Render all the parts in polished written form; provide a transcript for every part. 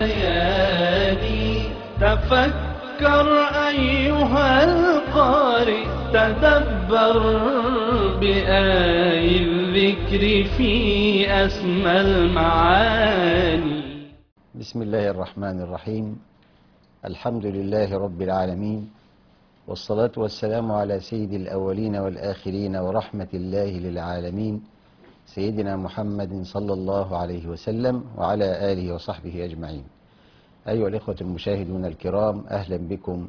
ليالي تفكر أيها القارئ، تدبر بآي الذكر في أسمى المعاني. بسم الله الرحمن الرحيم. الحمد لله رب العالمين، والصلاة والسلام على سيد الأولين والآخرين ورحمة الله للعالمين، سيدنا محمد صلى الله عليه وسلم وعلى آله وصحبه أجمعين. أيها الإخوة المشاهدون الكرام، أهلا بكم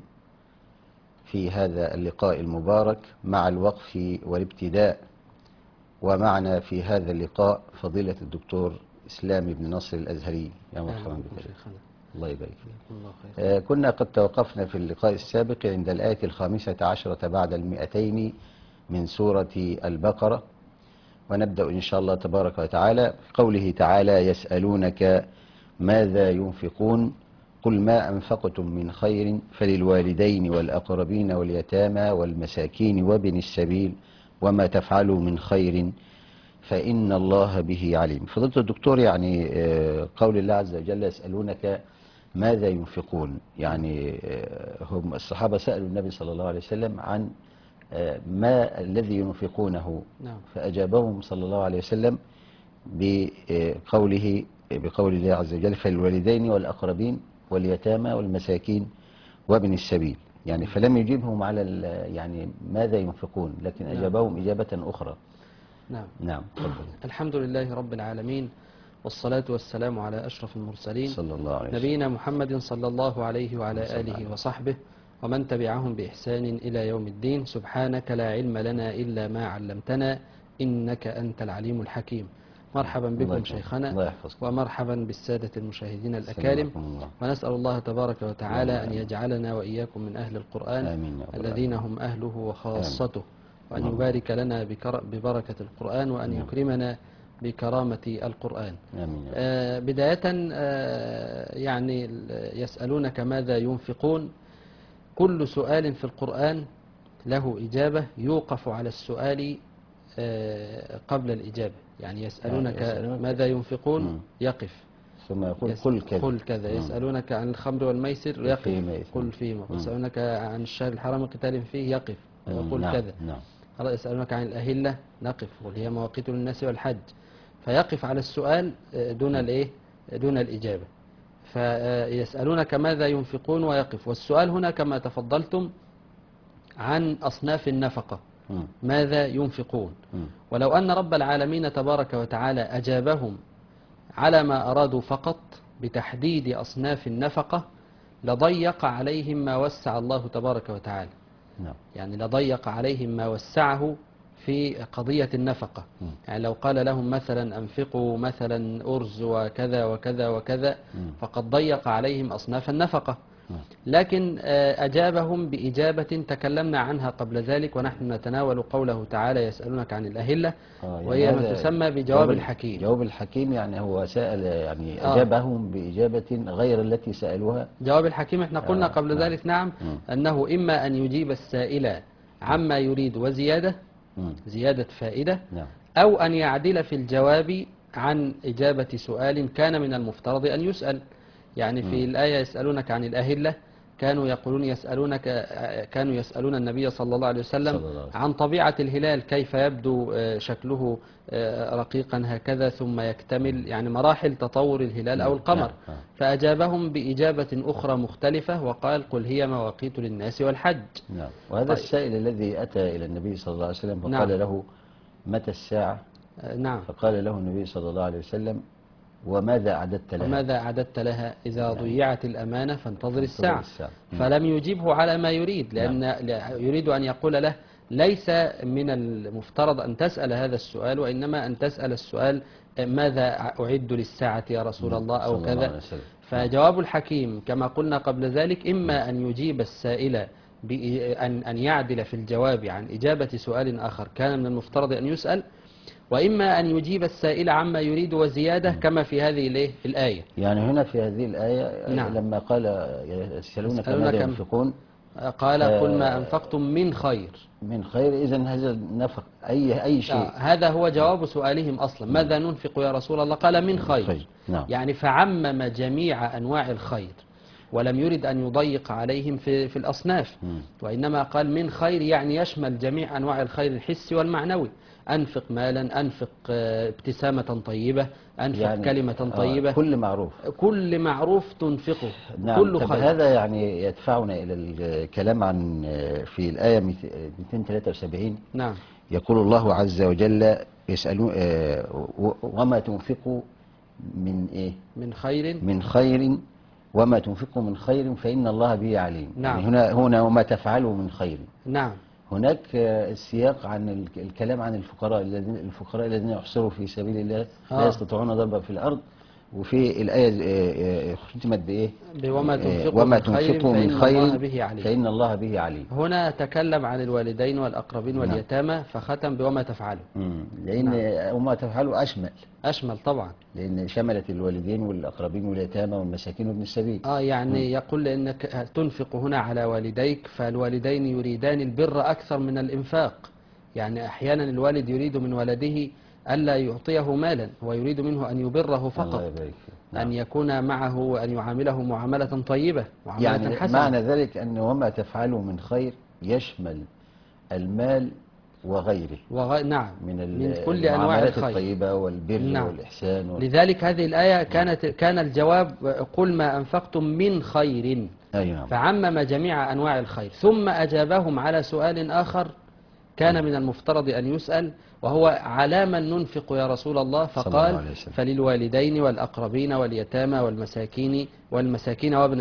في هذا اللقاء المبارك مع الوقف والابتداء. ومعنا في هذا اللقاء فضيلة الدكتور إسلام بن نصر الأزهري. يا مرحبا بك. الله يبارك فيك. كنا قد توقفنا في اللقاء السابق عند الآية 15 بعد 200 من سورة البقرة، ونبدأ إن شاء الله تبارك وتعالى قوله تعالى: يسألونك ماذا ينفقون قل ما أنفقتم من خير فللوالدين والأقربين واليتامى والمساكين وابن السبيل وما تفعلوا من خير فإن الله به عليم. فضيلة الدكتور، يعني قول الله عز وجل يسألونك ماذا ينفقون، يعني هم الصحابة سألوا النبي صلى الله عليه وسلم عن ما الذي ينفقونه، فأجابهم صلى الله عليه وسلم بقول الله عز وجل: فالوالدين والأقربين واليتامى والمساكين وابن السبيل. يعني فلم يجيبهم على يعني ماذا ينفقون، لكن أجابهم إجابة أخرى. نعم. الحمد لله رب العالمين، والصلاة والسلام على أشرف المرسلين صلى الله عليه وسلم، نبينا محمد صلى الله عليه وعلى آله وصحبه ومن تبعهم بإحسان إلى يوم الدين. سبحانك لا علم لنا إلا ما علمتنا إنك أنت العليم الحكيم. مرحبا بكم شيخنا، ومرحبا بالسادة المشاهدين الأكارم، ونسأل الله تبارك وتعالى أن يجعلنا وإياكم من أهل القرآن الذين هم أهله وخاصته، وأن يبارك لنا ببركة القرآن، وأن يكرمنا بكرامة القرآن. بداية يعني يسألونك ماذا ينفقون، كل سؤال في القرآن له إجابة يوقف على السؤال قبل الإجابة. يعني يسألونك ماذا ينفقون يقف، ثم يقول قل كذا. يسألونك عن الخمر والميسر يقف قل فيما. يسألونك عن الشهر الحرام قتال فيه يقف ويقول كذا. يسألونك عن الأهلة نقف قل هي مواقيت للناس والحج. فيقف على السؤال دون الإجابة. فيسألونك ماذا ينفقون ويقف. والسؤال هنا كما تفضلتم عن أصناف النفقة، ماذا ينفقون. ولو أن رب العالمين تبارك وتعالى أجابهم على ما أرادوا فقط بتحديد أصناف النفقة لضيق عليهم ما وسع الله تبارك وتعالى. يعني لضيق عليهم ما وسعه في قضية النفقة. يعني لو قال لهم مثلا أنفقوا مثلا أرز وكذا وكذا وكذا فقد ضيق عليهم أصناف النفقة. لكن أجابهم بإجابة تكلمنا عنها قبل ذلك، ونحن نتناول قوله تعالى: يسألونك عن الأهلة، وهي ما تسمى بجواب الحكيم. جواب الحكيم يعني هو سأل، يعني أجابهم بإجابة غير التي سألوها. جواب الحكيم احنا قلنا قبل ذلك أنه إما أن يجيب السائل عما يريد وزيادة، زيادة فائدة، أو أن يعدل في الجواب عن إجابة سؤال كان من المفترض أن يسأل. يعني في الآية يسألونك عن الأهلة كانوا يسألون النبي صلى الله عليه وسلم عن طبيعة الهلال، كيف يبدو شكله رقيقا هكذا ثم يكتمل، يعني مراحل تطور الهلال أو القمر. فأجابهم بإجابة أخرى مختلفة وقال: قل هي مواقيت للناس والحج. وهذا السائل الذي أتى إلى النبي صلى الله عليه وسلم فقال له: متى الساعة؟ فقال له النبي صلى الله عليه وسلم: وماذا أعددت لها؟ وماذا أعددت لها إذا ضيعت الأمانة فانتظر الساعة. فلم يجيبه على ما يريد، لأن يريد أن يقول له: ليس من المفترض أن تسأل هذا السؤال، وإنما أن تسأل السؤال: ماذا أعد للساعة يا رسول الله أو كذا. فجواب الحكيم كما قلنا قبل ذلك إما أن يجيب السائل أن يعدل في الجواب عن إجابة سؤال آخر كان من المفترض أن يسأل، وإما أن يجيب السائل عما يريد وزيادة كما في هذه الآية. يعني هنا في هذه الآية لما قال يسألونك ماذا ينفقون قال قل ما أنفقتم من خير. من خير، إذن هذا النفق أي شيء. هذا هو جواب سؤالهم أصلا، ماذا ننفق يا رسول الله؟ قال من خير. نعم. يعني فعمم جميع أنواع الخير، ولم يرد أن يضيق عليهم في الأصناف، وإنما قال من خير، يعني يشمل جميع أنواع الخير الحسي والمعنوي. أنفق مالا، أنفق ابتسامة طيبة، أنفق يعني كلمة طيبة، كل معروف، كل معروف تنفقه. نعم. كل طب خير. هذا يعني يدفعنا إلى الكلام عن في الآية 273. نعم. يقول الله عز وجل يسألون وما تنفقوا من إيه؟ من خير وما تنفقوا من خير فإن الله به عليم. نعم. يعني هنا وما تفعلوا من خير. نعم. هناك السياق عن الكلام عن الفقراء الذين يحصروا في سبيل الله لا يستطيعون ضربا في الأرض، وفي الآية ختمت بإيه؟ وما تنفقوا من خير فإن الله به عليم. هنا تكلم عن الوالدين والأقربين واليتامى فختم بوما تفعلوا، لأن وما تفعلوا أشمل طبعا، لأن شملت الوالدين والأقربين واليتامى والمساكين وابن السبيل. يعني يقول لأنك تنفق هنا على والديك، فالوالدين يريدان البر أكثر من الإنفاق. يعني أحيانا الوالد يريد من ولده ألا يعطيه مالا، ويريد منه أن يبره فقط، أن يكون معه وأن يعامله معاملة طيبة، معاملة يعني حسنة. معنى ذلك أن وما تفعلوا من خير يشمل المال وغيره نعم، من كل أنواع الخير الطيبة والبر. نعم. والإحسان لذلك هذه الآية كان الجواب قل ما أنفقتم من خير. أيوة. فعمم جميع أنواع الخير، ثم أجابهم على سؤال آخر كان من المفترض أن يسأل، وهو على من ننفق يا رسول الله؟ فقال فللوالدين والأقربين واليتامى والمساكين وابن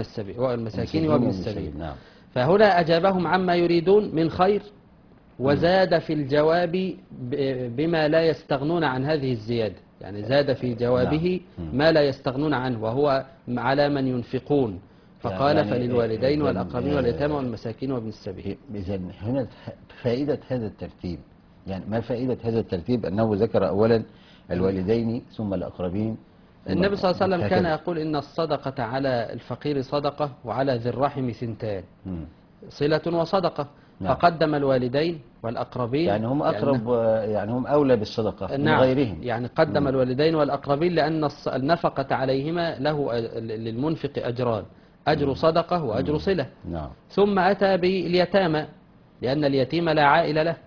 السبيل. نعم. فهنا أجابهم عما يريدون من خير، وزاد في الجواب بما لا يستغنون عن هذه الزيادة، يعني زاد في جوابه ما لا يستغنون عنه، وهو على من ينفقون. فقال يعني فللوالدين والأقربين واليتامى والمساكين وابن السبيل. إذن هنا فائدة هذا الترتيب، يعني ما فائدة هذا الترتيب؟ أنه ذكر أولا الوالدين ثم الأقربين. النبي صلى الله عليه وسلم كان يقول إن الصدقة على الفقير صدقة وعلى ذي الرحم ثنتان، صلة وصدقة. نعم. فقدم الوالدين والأقربين، يعني هم أقرب، يعني هم أولى بالصدقة من غيرهم. يعني قدم الوالدين والأقربين لأن النفقة عليهما له للمنفق أجران، أجر صدقة وأجر صلة. نعم. ثم أتى باليتامى لأن اليتيم لا عائل له،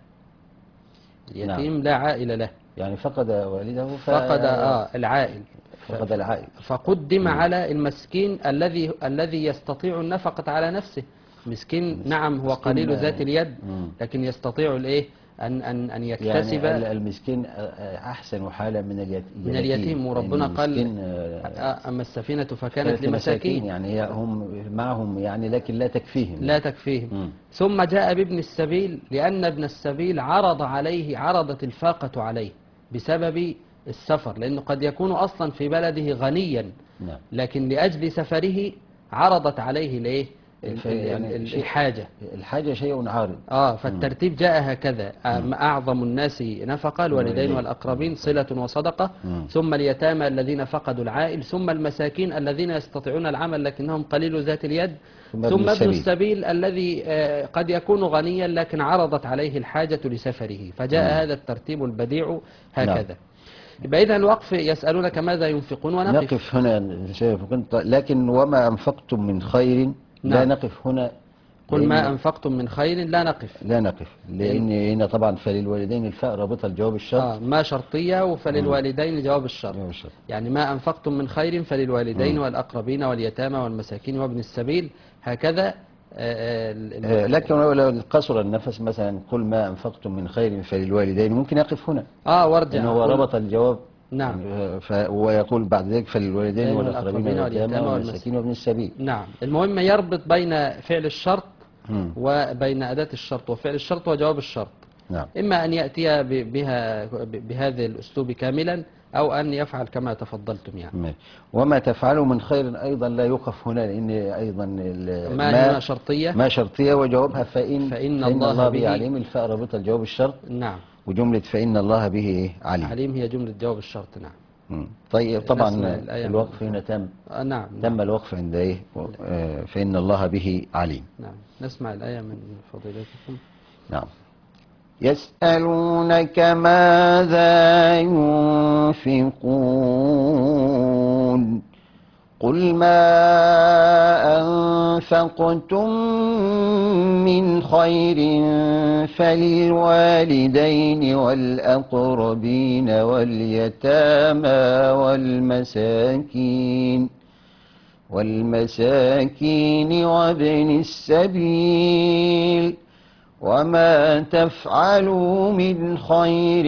اليتيم لا عائل له، يعني فقد والده فقد العائل، فقد العائل، فقدم على المسكين الذي يستطيع النفقة على نفسه. مسكين نعم هو قليل ذات اليد، لكن يستطيع الايه أن يكتسب. يعني المسكين أحسن حالة من اليتيم. وربنا قال أما السفينة فكانت لمساكين، يعني هم معهم يعني لكن لا تكفيهم. ثم جاء بابن السبيل لأن ابن السبيل عرضت الفاقة عليه بسبب السفر، لأنه قد يكون أصلا في بلده غنيا، لكن لأجل سفره عرضت عليه الايه يعني الحاجة شيء عارض. فالترتيب جاء هكذا: أعظم الناس نفقة الوالدين والأقربين صلة وصدقة، ثم اليتامى الذين فقدوا العائل، ثم المساكين الذين يستطيعون العمل لكنهم قليل ذات اليد، ثم ابن السبيل الذي قد يكون غنيا لكن عرضت عليه الحاجة لسفره، فجاء هذا الترتيب البديع هكذا. يبقى إذا الوقف يسألونك ماذا ينفقون، ونقف هنا لكن وما أنفقتم من خير لا نقف هنا. قل ما أنفقتم من خير لا نقف لأن هنا طبعا فللوالدين الفاء رابطة الجواب الشرط. ما شرطية، وفللوالدين جواب الشرط. يعني ما أنفقتم من خير فللوالدين والأقربين واليتامى والمساكين وابن السبيل هكذا. لكن لو قصر النفس مثلا قل ما أنفقتم من خير فللوالدين ممكن يقف هنا وارجع إنه هو ربط الجواب. نعم. ويقول بعد ذلك فللوالدين والأقربين واليتامى والمساكين وابن السبيل. نعم. المهم يربط بين فعل الشرط وبين أداة الشرط وفعل الشرط وجواب الشرط. نعم. إما أن يأتي بهذا الأسلوب كاملا أو أن يفعل كما تفضلتم يعني. وما تفعلوا من خير أيضا لا يوقف هنا، لأن أيضا ما شرطية وجوابها فإن الله به عليم. الفاء رابطة الجواب الشرط. نعم. وجملة فإن الله به عليم. عليم هي جملة جواب الشرط. نعم. طيب طبعا نسمع الوقف هنا تم. نعم. تم الوقف عند ايه؟ فإن الله به عليم. نعم. نسمع الآية من فضيلتكم. نعم. يسألونك ماذا ينفقون قل ما أنفقتم من خير فللوالدين والأقربين واليتامى والمساكين وابن السبيل وما تفعلوا من خير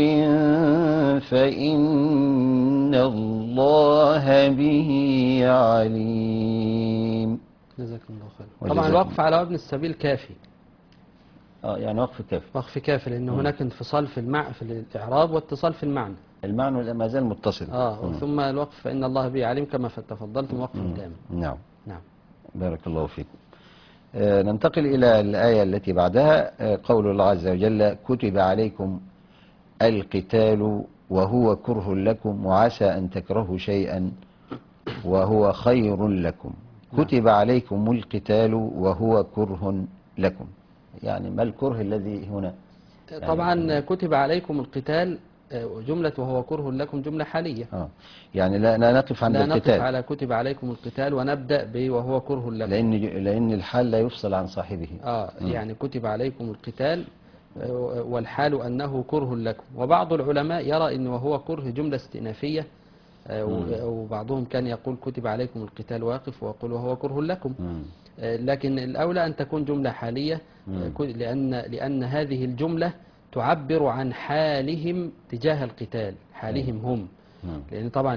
فإن الله به عليم. جزاكم الله خير. طبعا الوقف على ابن السبيل كافي. يعني وقف كافي. وقف كافي لأن هناك انفصال في الإعراب واتصال في المعنى. المعنى ما زال متصل. ثم الوقف فإن الله به عليم كما تفضلتم وقف تام. نعم. نعم. بارك الله فيكم. ننتقل إلى الآية التي بعدها. قول الله عز وجل كتب عليكم القتال وهو كره لكم وعسى أن تكرهوا شيئا وهو خير لكم. كتب عليكم القتال وهو كره لكم، يعني ما الكره الذي هنا؟ طبعا كتب عليكم القتال جملة وهو كره لكم جملة حالية. يعني لا نقف عند القتال، لا نقف على كتب عليكم القتال ونبدأ به وهو كره لكم، لأن الحال لا يفصل عن صاحبه. يعني كتب عليكم القتال والحال أنه كره لكم. وبعض العلماء يرى أنه وهو كره جملة استئنافية، وبعضهم كان يقول كتب عليكم القتال واقف ويقول وهو كره لكم. لكن الأولى أن تكون جملة حالية، لأن هذه الجملة تعبر عن حالهم تجاه القتال، حالهم هم. لأن طبعا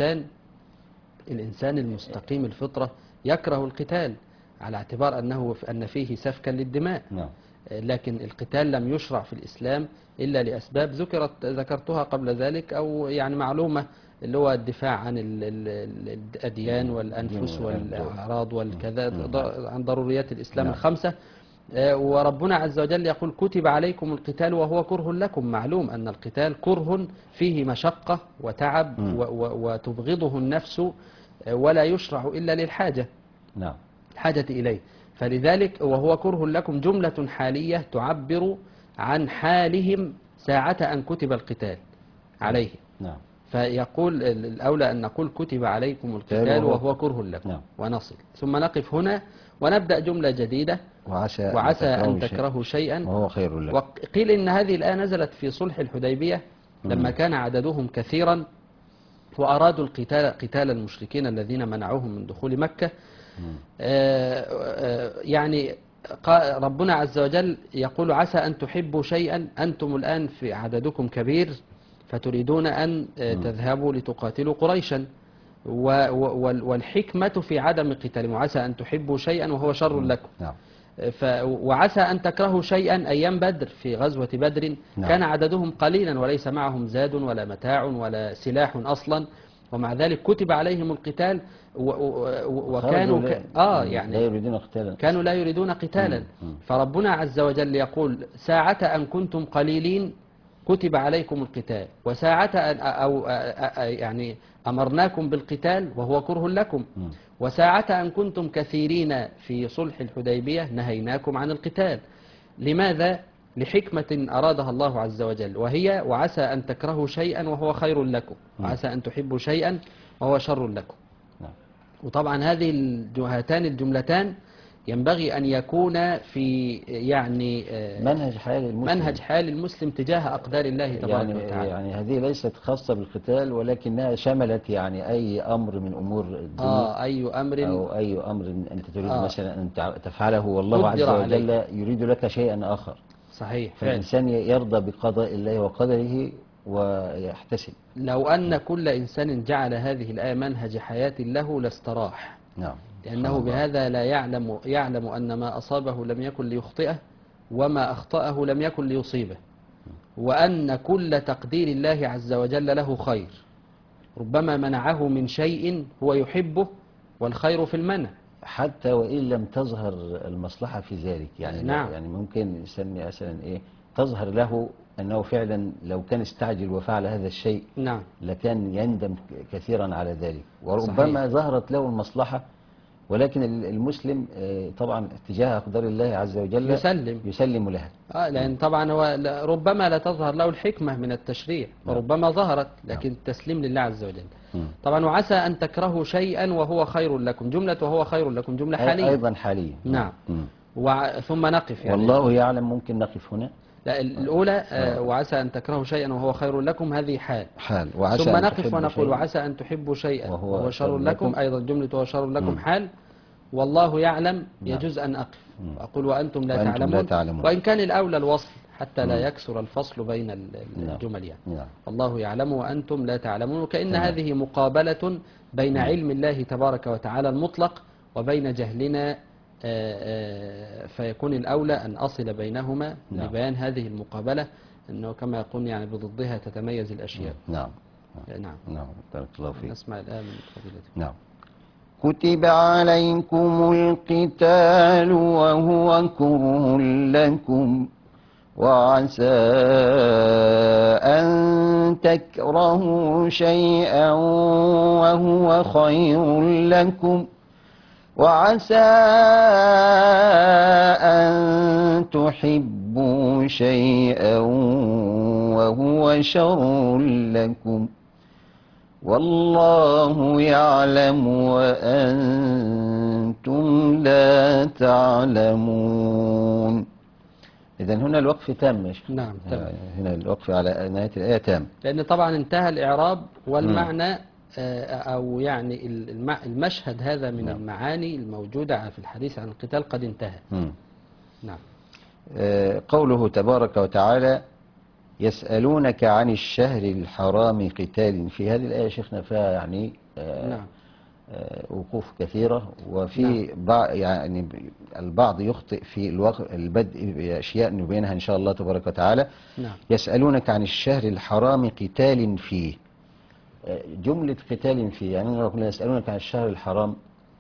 الإنسان المستقيم الفطرة يكره القتال على اعتبار أن فيه سفكا للدماء. لكن القتال لم يشرع في الإسلام إلا لأسباب ذكرتها قبل ذلك، أو يعني معلومة، اللي هو الدفاع عن الأديان والأنفس والأعراض والكذا، عن ضروريات الإسلام الخمسة. وربنا عز وجل يقول كتب عليكم القتال وهو كره لكم. معلوم أن القتال كره فيه مشقة وتعب وتبغضه النفس، ولا يشرع إلا للحاجة، الحاجة إليه. فلذلك وهو كره لكم جملة حالية تعبر عن حالهم ساعة أن كتب القتال عليهم. فيقول الأولى أن نقول كتب عليكم القتال وهو كره لكم ونصل، ثم نقف هنا ونبدأ جملة جديدة وعسى أن تكرهوا شيئا وهو خير لكم. وقيل إن هذه الآية نزلت في صلح الحديبية لما كان عددهم كثيرا وأرادوا قتال المشركين الذين منعوهم من دخول مكة. يعني ربنا عز وجل يقول عسى أن تحبوا شيئا، أنتم الآن في عددكم كبير فتريدون أن تذهبوا لتقاتلوا قريشا، والحكمة في عدم قتالهم. وعسى أن تحبوا شيئا وهو شر لكم. وعسى أن تكرهوا شيئا. أيام بدر، في غزوة بدر كان عددهم قليلا وليس معهم زاد ولا متاع ولا سلاح أصلا، ومع ذلك كتب عليهم القتال وكانوا يعني لا يريدون قتالا، كانوا لا يريدون قتالا. فربنا عز وجل يقول ساعة أن كنتم قليلين كتب عليكم القتال، وساعة يعني أمرناكم بالقتال وهو كره لكم، وساعة أن كنتم كثيرين في صلح الحديبية نهيناكم عن القتال. لماذا؟ لحكمة أرادها الله عز وجل، وهي وعسى أن تكرهوا شيئا وهو خير لكم، وعسى أن تحبوا شيئا وهو شر لكم. وطبعا هاتان الجملتان ينبغي أن يكون في يعني منهج حال المسلم تجاه أقدار الله تبارك وتعالى. يعني هذه ليست خاصة بالقتال، ولكنها شملت يعني أي أمر من أمور الدين، أي أمر أو أي أمر أنت تريد مثلا أن تفعله والله عز وجل يريد لك شيئا آخر. صحيح. فالإنسان يرضى بقضاء الله وقدره ويحتسب. لو أن كل إنسان جعل هذه الآية منهج حياة له لاستراح. لأنه بهذا لا يعلم أن ما أصابه لم يكن ليخطئه، وما أخطأه لم يكن ليصيبه، وأن كل تقدير الله عز وجل له خير، ربما منعه من شيء هو يحبه، والخير في المنع حتى وإن لم تظهر المصلحة في ذلك. يعني يعني ممكن الإنسان مثلا تظهر له أنه فعلا لو كان استعجل وفعل هذا الشيء نعم لكان يندم كثيرا على ذلك، وربما صحيح. ظهرت له المصلحة، ولكن المسلم طبعا تجاه أقدار الله عز وجل يسلم لها. لأن طبعا هو ربما لا تظهر له الحكمة من التشريع، وربما ظهرت، لكن التسليم لله عز وجل. طبعا وعسى أن تكرهوا شيئا وهو خير لكم، جملة وهو خير لكم جملة حالية أيضا حالية. نعم. ثم نقف يعني والله يعلم، ممكن نقف هنا. لا الأولى وعسى أن تكرهوا شيئا وهو خير لكم، هذه حال. وعسى ثم أن نقف ونقول وعسى أن تحبوا شيئا وهو شر لكم، أيضا جملة وهو شر لكم حال. والله يعلم يجوز أن أقف أقول وأنتم لا تعلمون، وإن كان الأولى الوصل حتى لا يكسر الفصل بين الجمل يعني. والله يعلم وأنتم لا تعلمون، وكأن هذه مقابلة بين علم الله تبارك وتعالى المطلق وبين جهلنا، فيكون الأولى أن أصل بينهما لبيان هذه المقابلة، أنه كما يقول يعني بضدها تتميز الأشياء. نعم. بارك الله فيك. نسمع الآن من فضيلتك. نعم. كتب عليكم القتال وهو كره لكم، وعسى أن تكرهوا شيئا وهو خير لكم، وعسى أن تحبوا شيئا وهو شر لكم، والله يعلم وأنتم لا تعلمون. إذن هنا الوقف تام. نعم تمام. هنا الوقف على نهاية الآية تام، لأن طبعا انتهى الإعراب والمعنى أو يعني المشهد هذا من المعاني الموجودة في الحديث عن القتال قد انتهى. نعم. قوله تبارك وتعالى يسألونك عن الشهر الحرام قتال، في هذه الآية شيخنا فيها يعني نعم وقوف كثيرة، وفي يعني البعض يخطئ في البدء بأشياء نبينها إن شاء الله تبارك وتعالى. نعم. يسألونك عن الشهر الحرام قتال فيه، جملة قتال فيه يعني نقول يسألونك عن الشهر الحرام،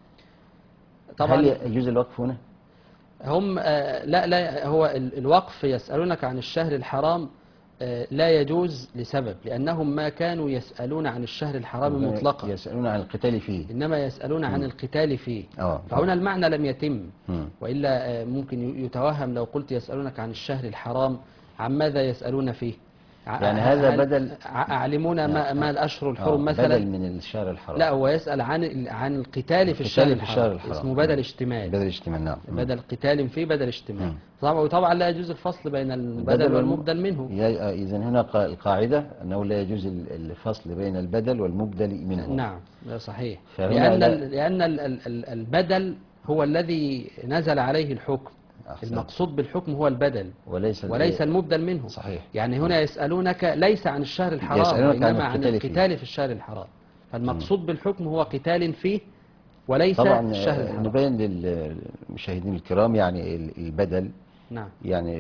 طبعا هل يجوز الوقف هنا؟ هم لا هو الوقف يسألونك عن الشهر الحرام لا يجوز لسبب، لأنهم ما كانوا يسألون عن الشهر الحرام مطلقا، يسألون عن القتال فيه، إنما يسألون عن القتال فيه. فهنا المعنى لم يتم، وإلا ممكن يتوهم لو قلت يسألونك عن الشهر الحرام عن ماذا يسألون فيه، يعني هذا بدل أعلمونا ما الأشهر الحرم مثلا، بدل من الشهر الحرام. لا هو يسأل عن القتال في الشهر الحرام، اسمه بدل اشتمال. بدل اشتمال. نعم. بدل قتال فيه بدل اشتمال. وطبعا لا يجوز الفصل بين البدل والمبدل منه. إذن هنا القاعدة أنه لا يجوز الفصل بين البدل والمبدل منه. نعم صحيح، لأن البدل هو الذي نزل عليه الحكم. المقصود بالحكم هو البدل وليس المبدل منه. صحيح. يعني هنا يسألونك ليس عن الشهر الحرام وإنما عن القتال في الشهر الحرام، فالمقصود بالحكم هو قتال فيه وليس الشهر الحرام. نبين للمشاهدين الكرام يعني البدل. نعم. يعني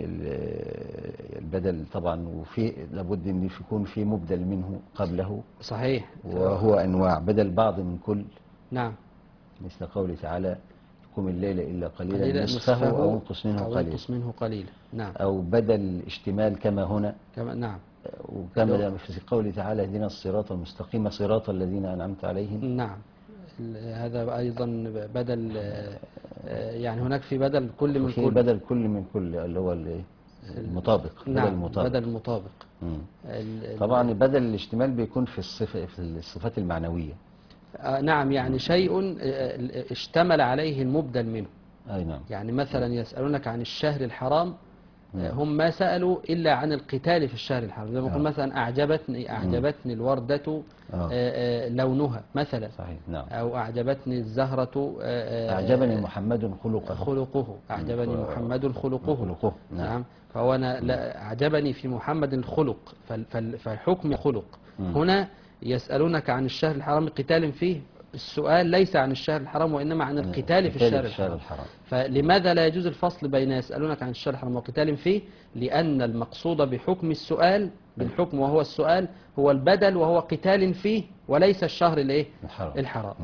البدل طبعا وفي لابد ان يكون في مبدل منه قبله. صحيح. وهو انواع بدل بعض من كل. نعم. مثل قوله تعالى قم الليل إلا قليلا نصفه أو انقص منه قليلا. نعم. أو بدل اشتمال كما هنا. نعم. وكما في قوله تعالى اهدنا الصراط المستقيم صراط الذين أنعمت عليهم. نعم. هذا أيضا بدل يعني هناك في بدل كل من كل. بدل كل من كل اللي هو المطابق. نعم. بدل المطابق. طبعا بدل الاشتمال بيكون في الصفات المعنوية. نعم، يعني شيء اشتمل عليه المبدل منه. أي نعم. يعني مثلا يسألونك عن الشهر الحرام، هم ما سألوا إلا عن القتال في الشهر الحرام، زي ما يقول مثلا أعجبتني الوردة لونها مثلا. صحيح. نعم. أو أعجبتني الزهرة أعجبني محمد خلقه. أعجبني محمد خلقه. نعم. فهو أنا أعجبني في محمد الخلق، فالحكم خلق. هنا يسألونك عن الشهر الحرام قتال فيه، السؤال ليس عن الشهر الحرام وإنما عن القتال في الشهر الحرام. فلماذا لا يجوز الفصل بين يسألونك عن الشهر الحرام وقتال فيه؟ لأن المقصود بحكم السؤال بالحكم وهو السؤال هو البدل وهو قتال فيه وليس الشهر الحرام. نعم.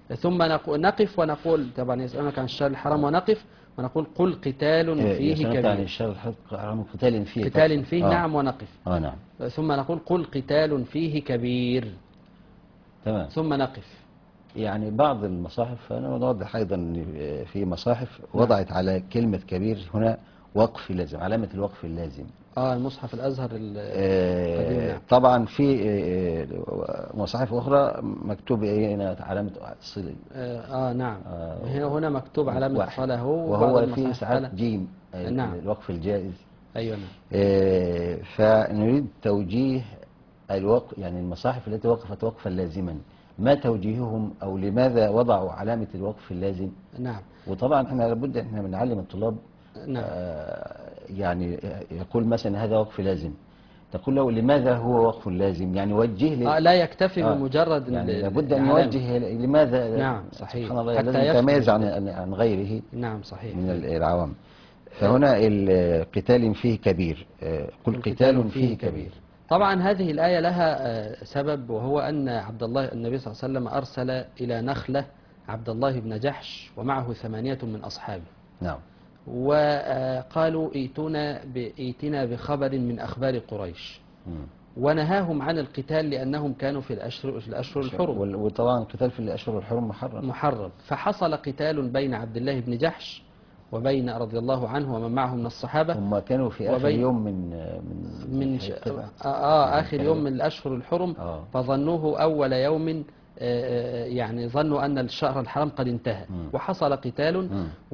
ثم نقف ونقول طبعا يسألونك عن الشهر الحرام ونقف ونقول قل قتال فيه كبير. يعني الشهر الحرام قتال فيه. قتال فيه نعم ونقف. نعم. ثم نقول قل قتال فيه كبير. تمام. ثم نقف. يعني بعض المصاحف أنا نوضح أيضا في مصاحف وضعت على كلمة كبير هنا وقف لازم، علامة الوقف اللازم. المصحف الأزهر القديم. طبعا في مصاحف أخرى مكتوب هنا علامة صلة. نعم. هنا مكتوب علامة صلة وهو في ساعات جيم. نعم. الوقف الجائز. أيوة نعم. فنريد توجيه الوقف، يعني المصاحف التي وقفت وقفا لازما ما توجيههم أو لماذا وضعوا علامة الوقف اللازم؟ نعم. وطبعا احنا لابد احنا بنعلم الطلاب. نعم. يعني يقول مثلا هذا وقف لازم، تقول له لماذا هو وقف لازم، يعني وجه لي. لا يكتفي بمجرد يعني لابد أن يوجه لماذا. نعم صحيح. سبحان الله لازم يتميز عن غيره. نعم صحيح. من العوام. فهنا القتال فيه كبير. قل قتال فيه كبير. طبعا هذه الآية لها سبب، وهو أن النبي صلى الله عليه وسلم أرسل إلى نخلة عبد الله بن جحش ومعه 8 من أصحابه. نعم. وقالوا ائتنا بخبر من أخبار قريش. ونهاهم عن القتال لأنهم كانوا في الأشهر الحرم. وطبعا القتال في الأشهر الحرم محرم. فحصل قتال بين عبد الله بن جحش وبين رضي الله عنه ومن معه من الصحابة. هم كانوا في آخر يوم من آخر يوم من الأشهر الحرم. فظنوه أول يوم، يعني ظنوا أن الشهر الحرام قد انتهى. وحصل قتال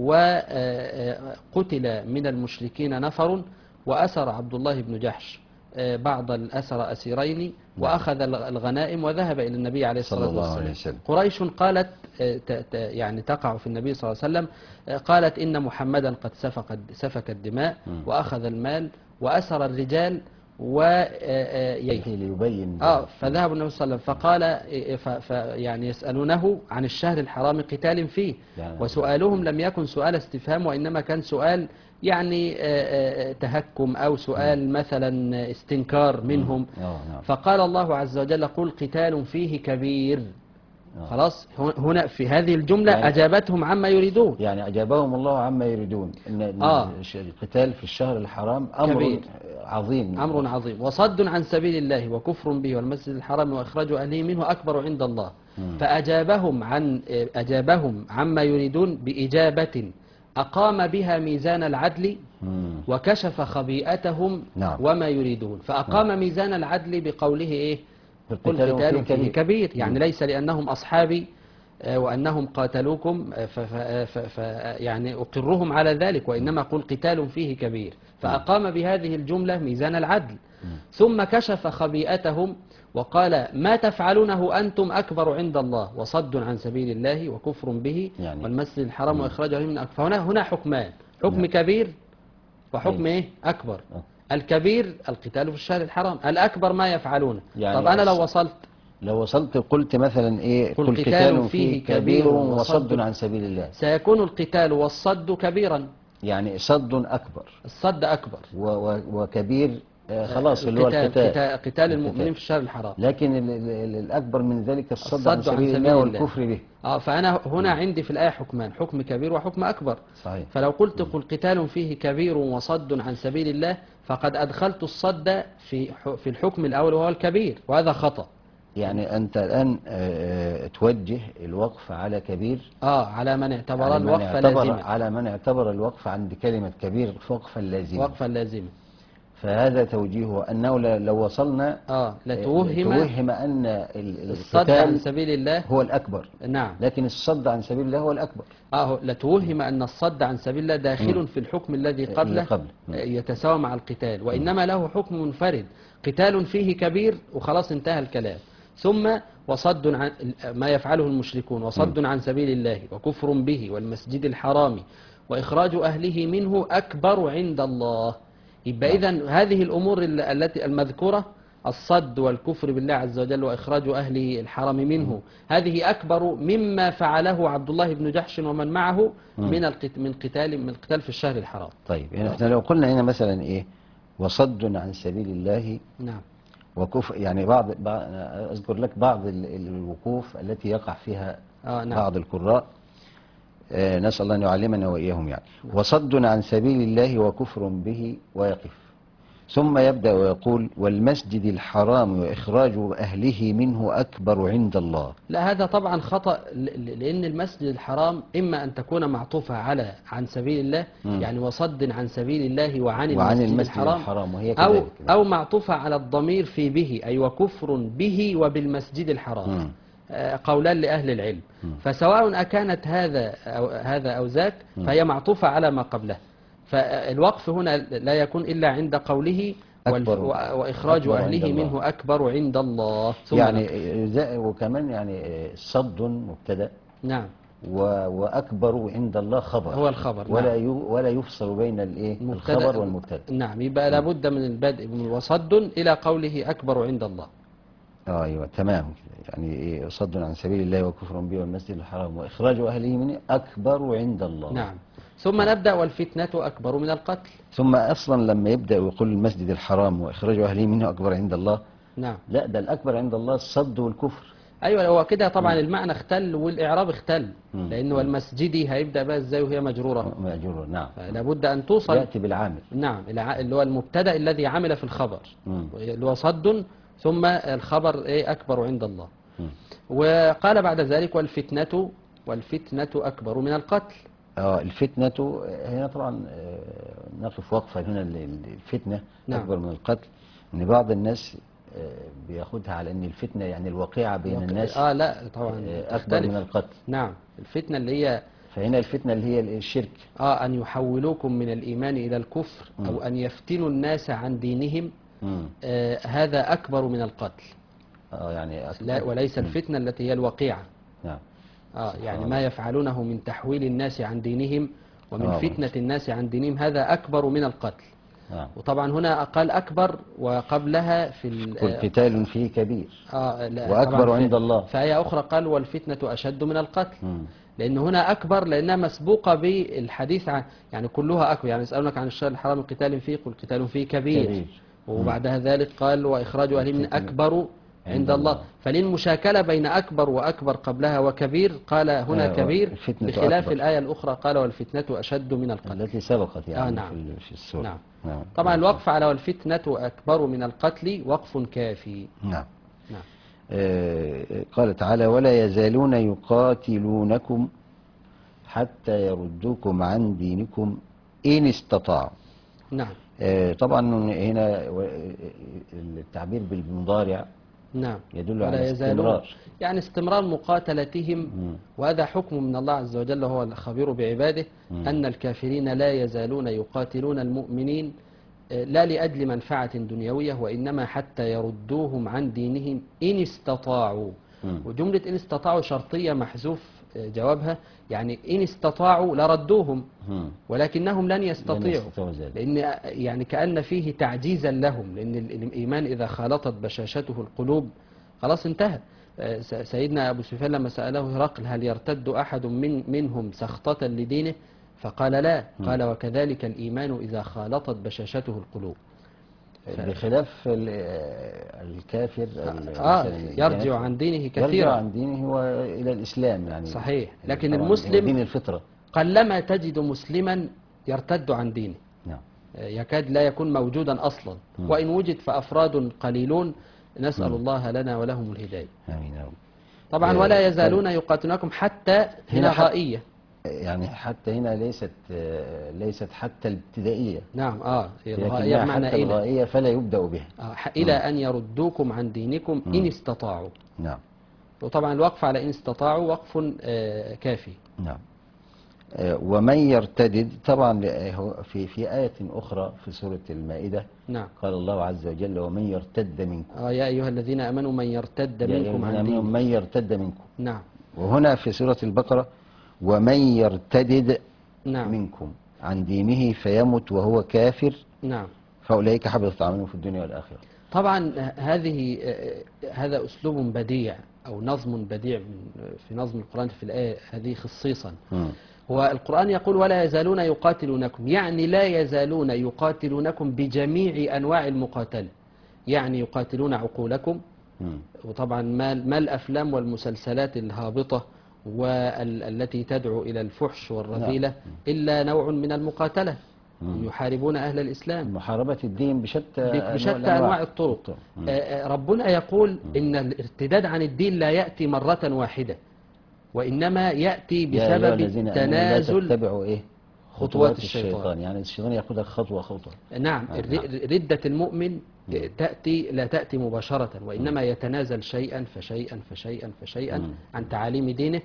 وقتل من المشركين نفر، وأسر عبد الله بن جحش بعض الأسر أسيرين وأخذ الغنائم وذهب إلى النبي عليه الصلاة والسلام. قريش قالت يعني تقع في النبي صلى الله عليه وسلم، قالت إن محمدا قد سفك الدماء وأخذ المال وأسر الرجال ليبين. فذهب النبي صلى الله عليه وسلم فقال يعني يسألونه عن الشهر الحرام قتال فيه. وسؤالهم لم يكن سؤال استفهام، وإنما كان سؤال يعني تهكم أو سؤال مثلا استنكار منهم. فقال الله عز وجل قل قتال فيه كبير. خلاص هنا في هذه الجملة يعني أجابتهم عما يريدون، يعني أجابهم الله عما يريدون. إن القتال في الشهر الحرام أمر عظيم وصد عن سبيل الله وكفر به والمسجد الحرام وإخراج أهله منه أكبر عند الله. فأجابهم عما يريدون بإجابة أقام بها ميزان العدل وكشف خبيئتهم وما يريدون. فأقام ميزان العدل بقوله إيه؟ قل قتال فيه كبير، يعني ليس لأنهم أصحابي وأنهم قاتلوكم يعني أقرهم على ذلك، وإنما قل قتال فيه كبير. فأقام بهذه الجملة ميزان العدل. ثم كشف خبيئتهم وقال ما تفعلونه أنتم أكبر عند الله وصد عن سبيل الله وكفر به والمسجد الحرام وإخراج أهله من أكبر. فهنا حكمان، حكم كبير وحكم إيه؟ أكبر. الكبير القتال في الشهر الحرام، الأكبر ما يفعلونه. يعني طب أنا لو وصلت قلت مثلا إيه؟ قل قتال فيه كبير وصد عن سبيل الله، سيكون القتال والصد كبيرا، يعني صد أكبر، الصد أكبر وكبير خلاص اللي هو قتال المؤمنين في الشهر الحرام. لكن الأكبر من ذلك الصد عن سبيل الله والكفر به. فأنا هنا عندي في الآية حكمان، حكم كبير وحكم أكبر. صحيح. فلو قلت قل قتال فيه كبير وصد عن سبيل الله فقد أدخلت الصد في الحكم الأول وهو الكبير، وهذا خطأ. يعني أنت الآن توجه الوقف على كبير، على من اعتبر الوقف لازما، على من اعتبر الوقف عند كلمة كبير وقفا لازما. فهذا توجيهه أنه لو وصلنا لتوهم أن الصد عن سبيل الله هو الأكبر. نعم. لكن الصد عن سبيل الله هو الأكبر. لتوهم أن الصد عن سبيل الله داخل في الحكم الذي قبله يتساوى مع القتال، وإنما له حكم منفرد، قتال فيه كبير وخلاص انتهى الكلام. ثم وصد عن ما يفعله المشركون، وصد عن سبيل الله وكفر به والمسجد الحرام وإخراج أهله منه أكبر عند الله. يبقى إذن هذه الأمور التي المذكورة، الصد والكفر بالله عز وجل وإخراج أهل الحرم منه، هذه أكبر مما فعله عبد الله بن جحش ومن معه من القتال في الشهر الحرام. طيب احنا لو قلنا هنا مثلا إيه؟ وصد عن سبيل الله. نعم. وكفر، يعني أذكر لك بعض الوقوف التي يقع فيها نعم. بعض القراء، نسأل الله أن يعلمنا وإياهم يعني. وصد عن سبيل الله وكفر به ويقف. ثم يبدأ ويقول والمسجد الحرام وإخراج أهله منه أكبر عند الله. لا، هذا طبعا خطأ، لأن المسجد الحرام إما أن تكون معطوفة على عن سبيل الله، يعني وصد عن سبيل الله وعن المسجد الحرام، وهي أو معطوفة على الضمير في به، أي وكفر به وبالمسجد الحرام. قولان لأهل العلم. فسواء أكانت هذا أو ذاك فهي معطوفة على ما قبله. فالوقف هنا لا يكون إلا عند قوله وإخراج أهله منه أكبر عند الله. يعني وكمان يعني صد مبتدأ، نعم، وأكبر عند الله خبر، هو الخبر، ولا يفصل بين الخبر والمبتدأ. نعم، يبقى لابد من البدء من وصد إلى قوله أكبر عند الله. ايوه تمام. يعني صد عن سبيل الله وكفر به والمسجد الحرام وإخراج أهله منه أكبر عند الله. نعم. ثم نبدأ والفتنة أكبر من القتل. ثم أصلا لما يبدأ ويقول المسجد الحرام وإخراج أهله منه أكبر عند الله، نعم، لا، ده الأكبر عند الله الصد والكفر. أيوة، هو كده طبعا المعنى اختل والإعراب اختل، لأنه المسجدي هيبدأ بقى إزاي وهي مجرورة. مجرورة، نعم. لابد أن توصل، يأتي بالعامل. نعم، اللي هو المبتدأ الذي عمل في الخبر، اللي هو صد، ثم الخبر أكبر عند الله. وقال بعد ذلك والفتنة أكبر من القتل. الفتنة هنا طبعا نقف وقفة هنا. الفتنة أكبر من القتل، إن بعض الناس بياخدها على ان الفتنة يعني الواقعة بين الناس. لا طبعا اكبر من القتل. نعم، الفتنة اللي هي، فهنا الفتنة اللي هي الشرك. ان يحولوكم من الايمان الى الكفر، او ان يفتنوا الناس عن دينهم. هذا اكبر من القتل. يعني لا، وليس الفتنة التي هي الواقعة. نعم. يعني ما يفعلونه من تحويل الناس عن دينهم ومن فتنة الناس عن دينهم، هذا اكبر من القتل. وطبعا هنا قال أكبر، وقبلها في قتال فيه كبير وأكبر عند الله. فآية أخرى قال والفتنة أشد من القتل. لأن هنا أكبر لأنها مسبوقة بالحديث عن، يعني كلها أكبر. يعني يسألونك عن الشهر الحرام قتال فيه، قل قتال فيه كبير. وبعدها ذلك قال وإخراج أهله من أكبر عند الله. فللمشاكلة بين أكبر وأكبر قبلها وكبير قال هنا كبير، بخلاف الآية الأخرى قال والفتنة أشد من القتل التي سبقت يعني نعم. في السورة. نعم. طبعا الوقف على والفتنة أكبر من القتل وقف كافي. نعم. قال تعالى ولا يزالون يقاتلونكم حتى يردوكم عن دينكم إن استطاعوا. نعم. طبعا هنا التعبير بالمضارع نعم يدل على استمرار، يعني استمرار مقاتلتهم. وهذا حكم من الله عز وجل، هو الخبير بعباده، أن الكافرين لا يزالون يقاتلون المؤمنين لا لأجل منفعة دنيوية، وإنما حتى يردوهم عن دينهم إن استطاعوا. وجملة إن استطاعوا شرطية محذوف جوابها، يعني إن استطاعوا لردوهم ولكنهم لن يستطيعوا، لأن يعني كأن فيه تعجيزا لهم، لأن الإيمان إذا خالطت بشاشته القلوب خلاص انتهى. سيدنا أبو سفيان لما سأله هرقل هل يرتد أحد منهم سخطة لدينه، فقال لا. قال وكذلك الإيمان إذا خالطت بشاشته القلوب. بخلاف الكافر يرجع عن دينه كثيرا، يرجع عن دينه إلى الإسلام يعني. صحيح. لكن المسلم دين الفطرة قلما تجد مسلما يرتد عن دينه. نعم. يكاد لا يكون موجودا أصلا، وإن وجد فأفراد قليلون، نسأل الله لنا ولهم الهداية. آمين. طبعا ولا يزالون يقاتلونكم حتى هنا غائية، يعني حتى هنا ليست حتى الابتدائية. نعم. الغائية بمعنى حتى الغائية فلا يبدأ بها إلى أن يردوكم عن دينكم إن استطاعوا. نعم. وطبعا الوقف على إن استطاعوا وقف كافي. نعم. ومن يرتدد طبعا في آية أخرى في سورة المائدة. نعم. قال الله عز وجل ومن يرتد منكم يا أيها الذين آمنوا من يرتد منكم عن دينه. من يرتد منكم. نعم. وهنا في سورة البقرة ومن يرتدد نعم. منكم عن دينه فيمت وهو كافر. نعم. فأولئك حبطت أعمالهم في الدنيا والآخرة. طبعا هذا أسلوب بديع أو نظم بديع في نظم القرآن في الآية هذه خصيصا. هو القرآن يقول ولا يزالون يقاتلونكم، يعني لا يزالون يقاتلونكم بجميع أنواع المقاتلة، يعني يقاتلون عقولكم. وطبعا ما الأفلام والمسلسلات الهابطة والتي تدعو إلى الفحش والرذيلة إلا نوع من المقاتلة، يحاربون أهل الإسلام، محاربة الدين بشتى أنواع الطرق. ربنا يقول إن الارتداد عن الدين لا يأتي مرة واحدة، وإنما يأتي بسبب تنازل تتبعوا إيه؟ خطوات الشيطان. يعني الشيطان يأخذك خطوة خطوة. نعم. ردة المؤمن لا تأتي مباشرة، وإنما يتنازل شيئا فشيئا فشيئا فشيئا عن تعاليم دينه.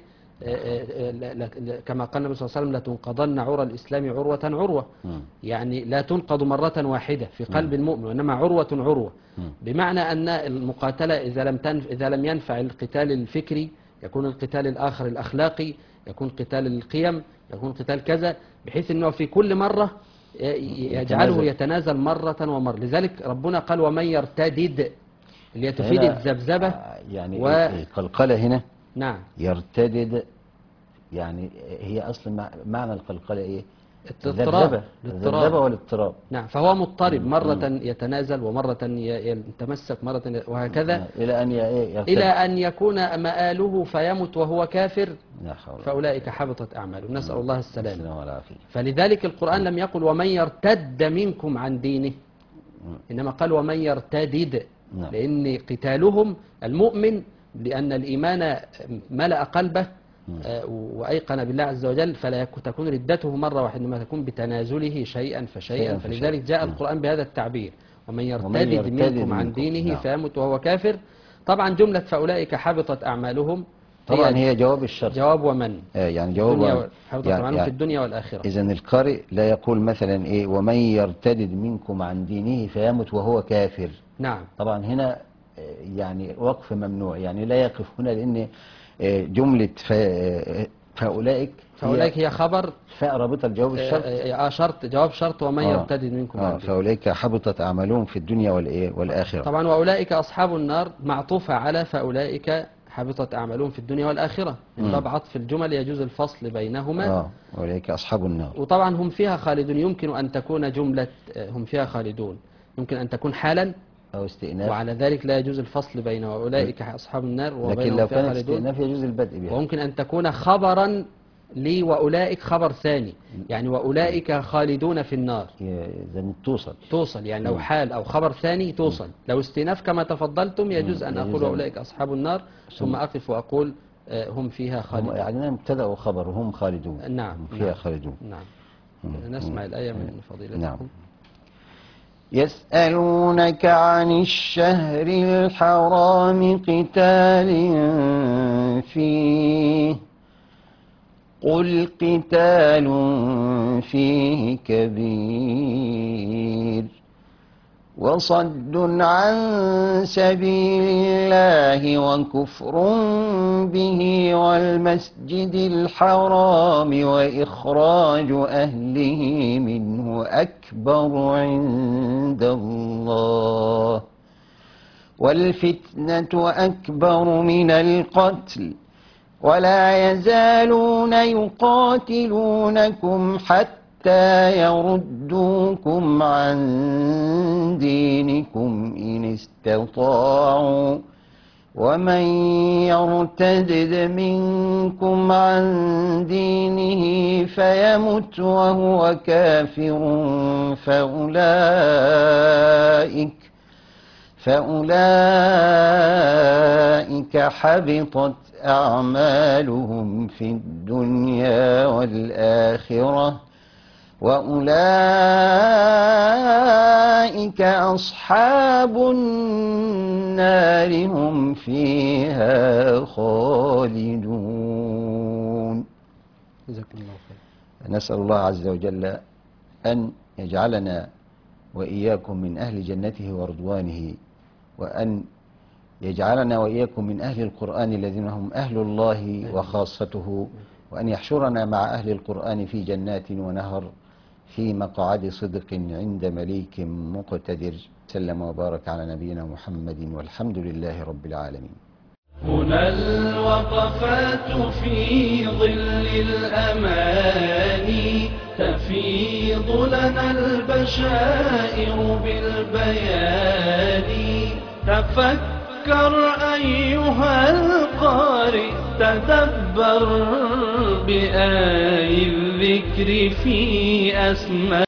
كما قال النبي صلى الله عليه وسلم: لتنقضن عرى الإسلام عروة عروة. يعني لا تنقض مرة واحدة في قلب المؤمن، وإنما عروة عروة. بمعنى أن المقاتلة إذا لم ينفع القتال الفكري، يكون القتال الآخر الأخلاقي، يكون قتال القيم، يكون قتال كذا، بحيث أنه في كل مرة يجعله يتنازل مرة ومرة. لذلك ربنا قال: ومن يرتدد، اللي تفيد الذبذبة يعني القلقلة هنا. نعم. يرتدد يعني هي أصلا معنى القلقلة إيه؟ الذبذبة والاضطراب. نعم. فهو مضطرب، مرة يتنازل ومرة يتمسك مرة وهكذا إلى أن يكون مآله فيمت وهو كافر، فأولئك حبطت أعمالهم، نسأل الله السلامة. فلذلك القرآن لم يقل ومن يرتد منكم عن دينه، إنما قال ومن يرتدد، لأن قتالهم المؤمن، لأن الإيمان ملأ قلبه وأيقن بالله عز وجل، فلا تكون ردته مرة واحدة، إنما تكون بتنازله شيئا فشيئا. فلذلك جاء القرآن بهذا التعبير: ومن يرتدد منكم عن دينه فيمت وهو كافر. طبعا جملة فأولئك حبطت أعمالهم طبعا هي جواب الشرط، جواب ومن، يعني جواب حبطت أعمالهم في الدنيا والآخرة. إذن القارئ لا يقول مثلا إيه ومن يرتدد منكم عن دينه فيمت وهو كافر. نعم. طبعا هنا يعني وقف ممنوع، يعني لا يقف هنا، لأن جملة فأولئك هي خبر فاء رابطة لجواب الشرط. شرط، جواب شرط ومن يرتدد منكم عن دينه. فأولئك حبطت أعمالهم في الدنيا والآخرة. طبعا وأولئك أصحاب النار معطوفة على فأولئك حبطت أعمالهم في الدنيا والآخرة، من باب عطف الجمل يجوز الفصل بينهما. أولئك أصحاب النار. وطبعا هم فيها خالدون، يمكن أن تكون جملة هم فيها خالدون، يمكن أن تكون حالا أو استئناف، وعلى ذلك لا يجوز الفصل بين أولئك أصحاب النار وبينهم لكن لو كانت استئناف يجوز البدء بها. وممكن أن تكون خبرا لي وأولئك خبر ثاني، يعني وأولئك خالدون في النار، إذا توصل يعني لو حال أو خبر ثاني توصل. لو استئناف كما تفضلتم يجوز أن أقول وأولئك أصحاب النار ثم أقف وأقول هم فيها خالدون. يعني مبتدأ وخبر هم خالدون. نعم. فيها خالدون. نعم. نسمع الآية من فضيلتكم. نعم. يسألونك عن الشهر الحرام قتال فيه، قل قتال فيه كبير وصد عن سبيل الله وكفر به والمسجد الحرام وإخراج أهله منه أكبر عند الله والفتنة أكبر من القتل ولا يزالون يقاتلونكم حتى يردوكم عن دينكم إن استطاعوا ومن يرتدد منكم عن دينه فيمت وهو كافر فأولئك حبطت أعمالهم في الدنيا والآخرة وأولئك أصحاب النار هم فيها خالدون. جزاكم الله خير. نسأل الله عز وجل أن يجعلنا وإياكم من أهل جنته ورضوانه، وأن يجعلنا وإياكم من أهل القرآن الذين هم أهل الله وخاصته، وأن يحشرنا مع أهل القرآن في جنات ونهر في مقعد صدق عند مليك مقتدر. سلم وبارك على نبينا محمد والحمد لله رب العالمين. هنا الوقفات في ظل الأماني تفيض لنا البشائر بالبيان. تفكر تذكر أيها القارئ، تدبر بآي الذكر في أسماء